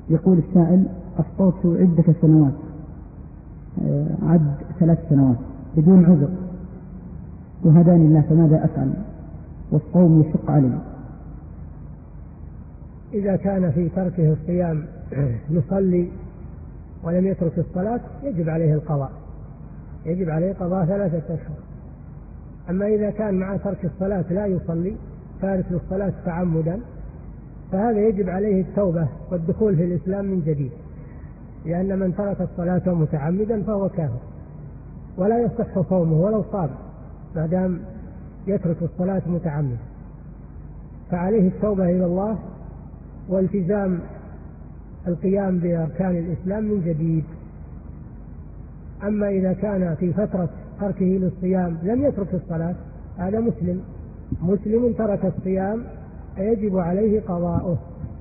يقول السائل: أفطرت عدة سنوات، عد 3 سنوات بدون عذر، وهداني الله، فماذا أفعل والصوم يشق علي؟ إذا كان في تركه الصيام يصلي ولم يترك الصلاة يجب عليه القضاء، يجب عليه قضاء 3 أشهر. أما إذا كان مع ترك الصلاة لا يصلي، تارك للصلاة تعمدا، فهذا يجب عليه التوبة والدخول في الإسلام من جديد، لأن من ترك الصلاة متعمدا فهو كافر ولا يصح صومه ولو صام ما دام يترك الصلاة متعمدا، فعليه التوبة إلى الله والتزام القيام بأركان الإسلام من جديد. أما إذا كان في فترة تركه للصيام لم يترك الصلاة، هذا مسلم ترك الصيام فيجب عليه قضاؤه.